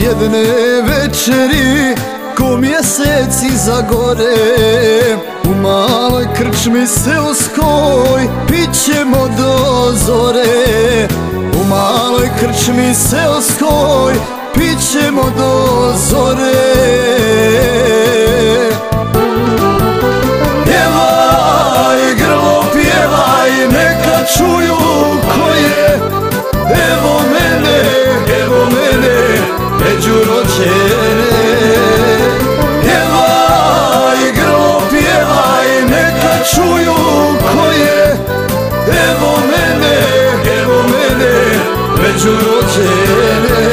jedne večeri ko mjesec iza gore, u maloj krčmi seoskoj pićemo do zore. U maloj krčmi seoskoj pićemo do zore. Pjevaj grlo, pjevaj, neka čuju ko je. Evo mene među rođene. Pjevaj grlo, pjevaj, neka čuju ko je. Evo mene među rođene.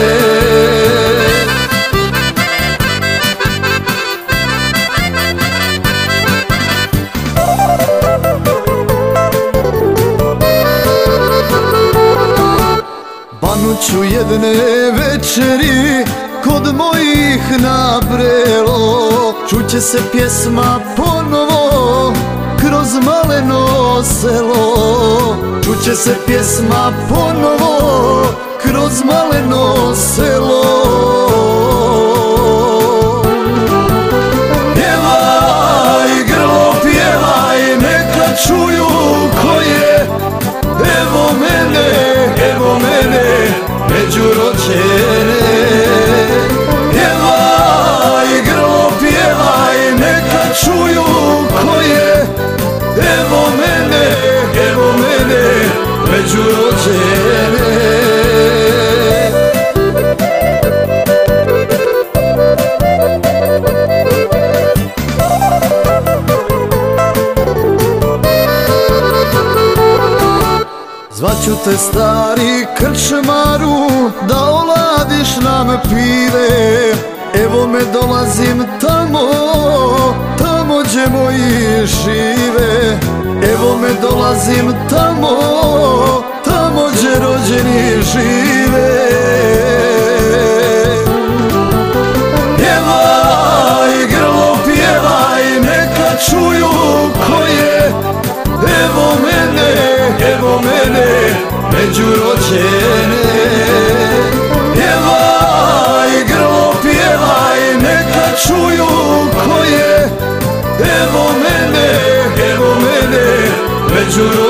Banuću jedne večeri kod mojih na Brelo, čuće se pjesma ponovo kroz maleno selo. Čuće se pjesma ponovo kroz maleno selo. Pjevaj grlo, pjevaj, neka čuju ko je. Evo mene među rođene. Pjevaj grlo, pjevaj, neka čuju ko je. Evo mene među rođene. Zvaću te stari krčmaru da oladiš nam pive. Evo me dolazim tamo gdje moji žive. Evo me dolazim tamo gdje rođeni žive. Pjevaj grlo, pjevaj, neka čuju ko je. Evo mene među rođene. Pjevaj grlo, pjevaj, neka čuju ko je. Evo mene među rođene.